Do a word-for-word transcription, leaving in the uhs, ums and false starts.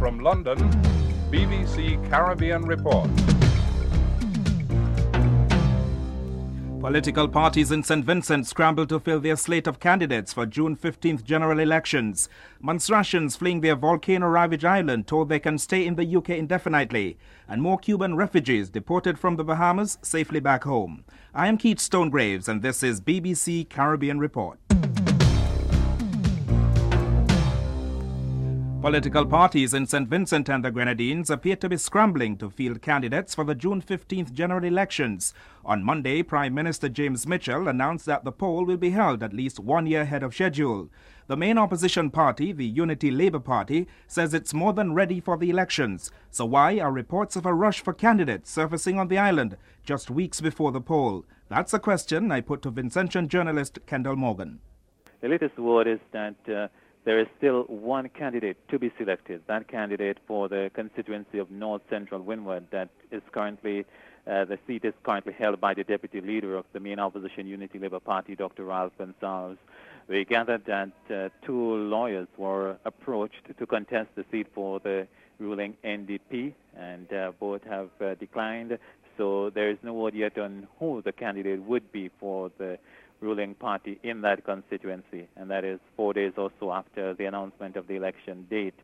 From London, B B C Caribbean Report. Political parties in Saint Vincent scramble to fill their slate of candidates for June fifteenth general elections. Montserratians fleeing their volcano-ravaged island told they can stay in the U K indefinitely, and more Cuban refugees deported from the Bahamas safely back home. I am Keith Stonegraves, and this is B B C Caribbean Report. Political parties in Saint Vincent and the Grenadines appear to be scrambling to field candidates for the June fifteenth general elections. On Monday, Prime Minister James Mitchell announced that the poll will be held at least one year ahead of schedule. The main opposition party, the Unity Labour Party, says it's more than ready for the elections. So why are reports of a rush for candidates surfacing on the island just weeks before the poll? That's a question I put to Vincentian journalist Kendall Morgan. The latest word is that uh, there is still one candidate to be selected, that candidate for the constituency of North Central Windward that is currently, uh, the seat is currently held by the deputy leader of the main opposition Unity Labour Party, Doctor Ralph Gonsalves. We gathered that uh, two lawyers were approached to contest the seat for the ruling N D P, and uh, both have uh, declined. So there is no word yet on who the candidate would be for the ruling party in that constituency, and that is four days or so after the announcement of the election date.